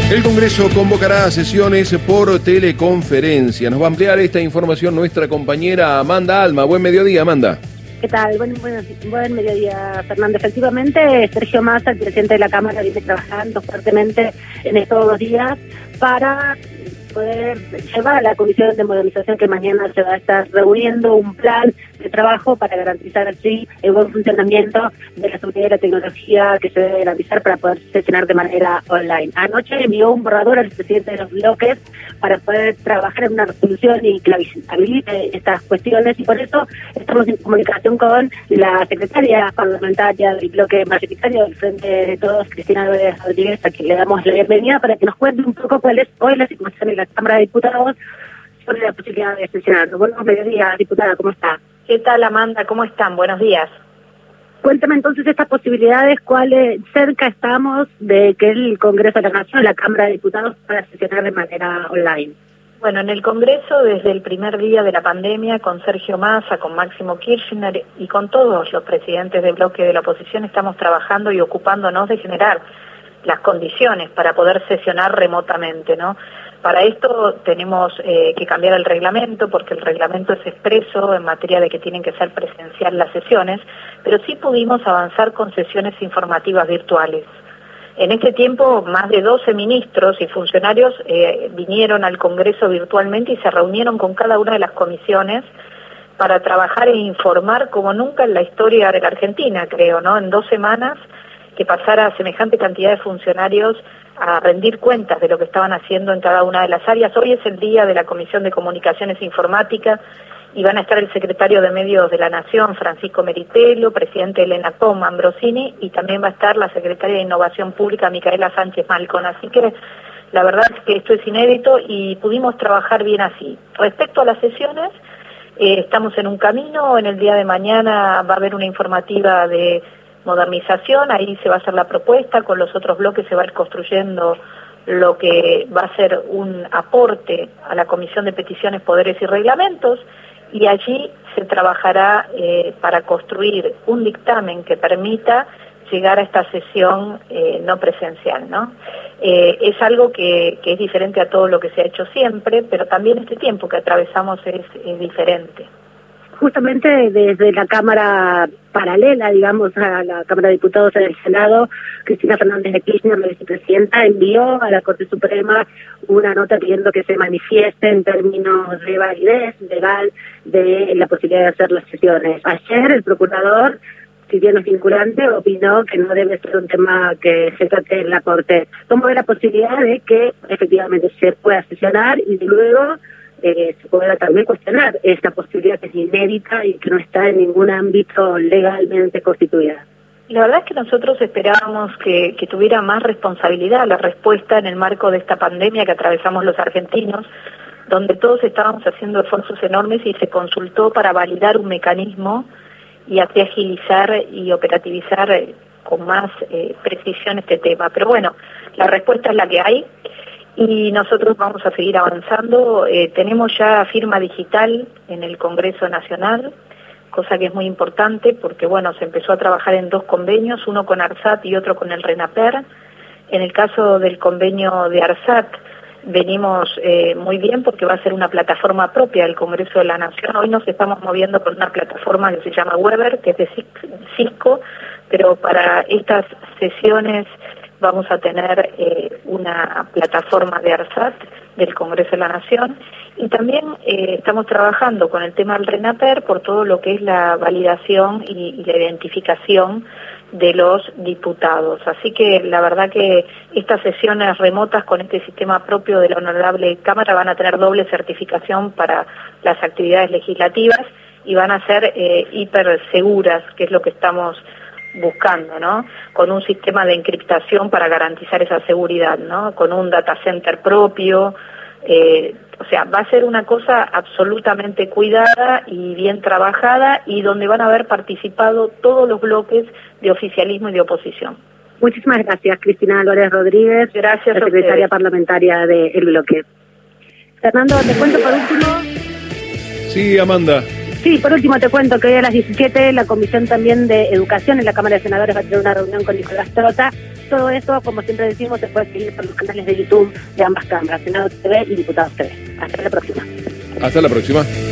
El Congreso convocará sesiones por teleconferencia. Nos va a ampliar esta información nuestra compañera Amanda Alma. Buen mediodía, Amanda. ¿Qué tal? Buen mediodía, Fernando. Efectivamente, Sergio Massa, el presidente de la Cámara, viene trabajando fuertemente en estos 2 días para poder llevar a la Comisión de Modernización, que mañana se va a estar reuniendo, un plan de trabajo para garantizar así el buen funcionamiento de la seguridad y la tecnología que se debe garantizar para poder sesionar de manera online. Anoche envió un borrador al presidente de los bloques para poder trabajar en una resolución y que habilite estas cuestiones, y por eso estamos en comunicación con la secretaria parlamentaria del bloque mayoritario del Frente de Todos, Cristina Rodríguez, a quien le damos la bienvenida para que nos cuente un poco cuál es hoy la situación en la Cámara de Diputados sobre la posibilidad de sesionar. Buenos mediodías, diputada, ¿cómo está? ¿Qué tal, Amanda? ¿Cómo están? Buenos días. Cuéntame entonces estas posibilidades, cuáles cerca estamos de que el Congreso de la Nación, la Cámara de Diputados, pueda sesionar de manera online. Bueno, en el Congreso, desde el primer día de la pandemia, con Sergio Massa, con Máximo Kirchner y con todos los presidentes del bloque de la oposición, estamos trabajando y ocupándonos de generar las condiciones para poder sesionar remotamente, ¿no? Para esto tenemos que cambiar el reglamento, porque el reglamento es expreso en materia de que tienen que ser presencial las sesiones, pero sí pudimos avanzar con sesiones informativas virtuales. En este tiempo, más de 12 ministros y funcionarios vinieron al Congreso virtualmente y se reunieron con cada una de las comisiones para trabajar e informar como nunca en la historia de la Argentina, creo, ¿no? En 2 semanas que pasara semejante cantidad de funcionarios a rendir cuentas de lo que estaban haciendo en cada una de las áreas. Hoy es el día de la Comisión de Comunicaciones e Informática y van a estar el secretario de Medios de la Nación, Francisco Meritelo, presidente del ENACOM, Ambrosini, y también va a estar la secretaria de Innovación Pública, Micaela Sánchez Malcón. Así que la verdad es que esto es inédito y pudimos trabajar bien así. Respecto a las sesiones, estamos en un camino. En el día de mañana va a haber una informativa de modernización, ahí se va a hacer la propuesta, con los otros bloques se va a ir construyendo lo que va a ser un aporte a la Comisión de Peticiones, Poderes y Reglamentos, y allí se trabajará para construir un dictamen que permita llegar a esta sesión no presencial, ¿no? Es algo que es diferente a todo lo que se ha hecho siempre, pero también este tiempo que atravesamos es diferente. Justamente desde la Cámara paralela, digamos, a la Cámara de Diputados en el Senado, Cristina Fernández de Kirchner, la vicepresidenta, envió a la Corte Suprema una nota pidiendo que se manifieste en términos de validez legal de la posibilidad de hacer las sesiones. Ayer el procurador, si bien no es vinculante, opinó que no debe ser un tema que se trate en la Corte. ¿Cómo ve la posibilidad de que efectivamente se pueda sesionar y luego se pueda también cuestionar esta posibilidad que es inédita y que no está en ningún ámbito legalmente constituida? La verdad es que nosotros esperábamos que tuviera más responsabilidad la respuesta en el marco de esta pandemia que atravesamos los argentinos, donde todos estábamos haciendo esfuerzos enormes y se consultó para validar un mecanismo y así agilizar y operativizar con más precisión este tema. Pero bueno, la respuesta es la que hay. Y nosotros vamos a seguir avanzando. Tenemos ya firma digital en el Congreso Nacional, cosa que es muy importante porque, bueno, se empezó a trabajar en 2 convenios, uno con ARSAT y otro con el RENAPER. En el caso del convenio de ARSAT venimos muy bien porque va a ser una plataforma propia del Congreso de la Nación. Hoy nos estamos moviendo por una plataforma que se llama Weber, que es de Cisco, pero para estas sesiones vamos a tener una plataforma de ARSAT del Congreso de la Nación y también estamos trabajando con el tema del RENAPER por todo lo que es la validación y la identificación de los diputados. Así que la verdad que estas sesiones remotas con este sistema propio de la Honorable Cámara van a tener doble certificación para las actividades legislativas y van a ser hiper seguras, que es lo que estamos buscando, ¿no? Con un sistema de encriptación para garantizar esa seguridad, ¿no? Con un data center propio, o sea, va a ser una cosa absolutamente cuidada y bien trabajada y donde van a haber participado todos los bloques de oficialismo y de oposición. Muchísimas gracias, Cristina Álvarez Rodríguez, gracias, la secretaria parlamentaria del bloque. Fernando, te cuento por último. Sí, Amanda. Sí, por último te cuento que hoy a las 17 la Comisión también de Educación en la Cámara de Senadores va a tener una reunión con Nicolás Trota todo eso, como siempre decimos, se puede seguir por los canales de YouTube de ambas cámaras, Senado TV y Diputados TV. Hasta la próxima. Hasta la próxima.